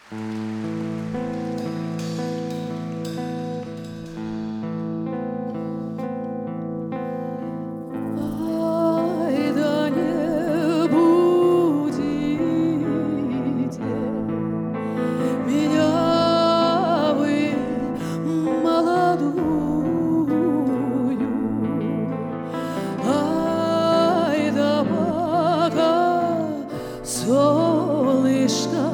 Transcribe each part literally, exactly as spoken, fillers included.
Ай, да не будите меня вы молодую, ай, да пока солнышко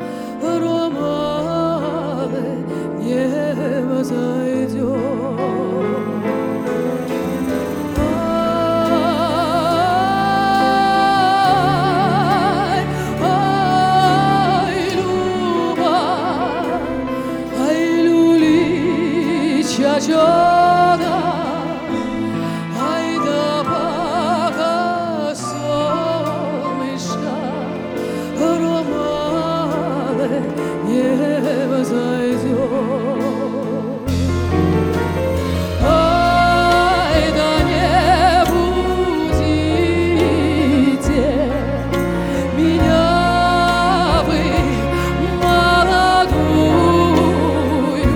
романы не взойдет. Чачода, ай да пока солнышко романы не взойдет. Ай да не будите меня вы молодую,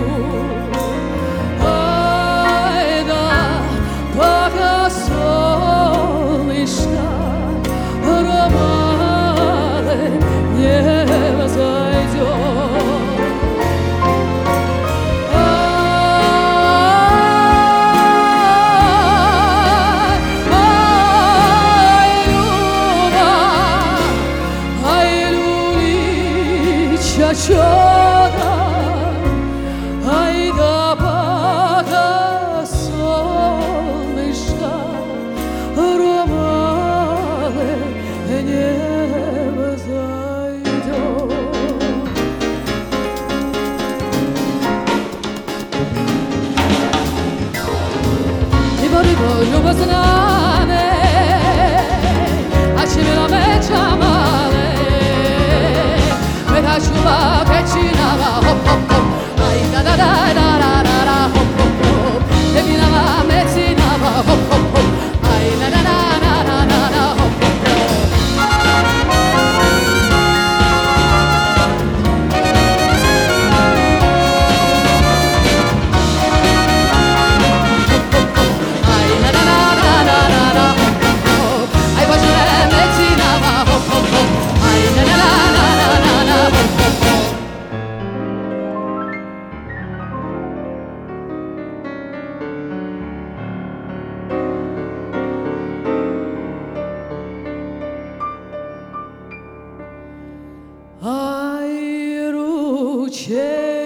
солнышко романы не взойдет. Ай, Люба, ай, люли, чачота, ай да пока солнышко романы не взойдет. Rivo, Luba Sanane, Achimila Mechamale, Metachuba, Pechinava, hop, hop, hop, ay da da da da da da da, hop, hop, hop, Eminava, Metsinava, hop, hop, hop, ay da da da da da da da, hop, hop, ай, ручей.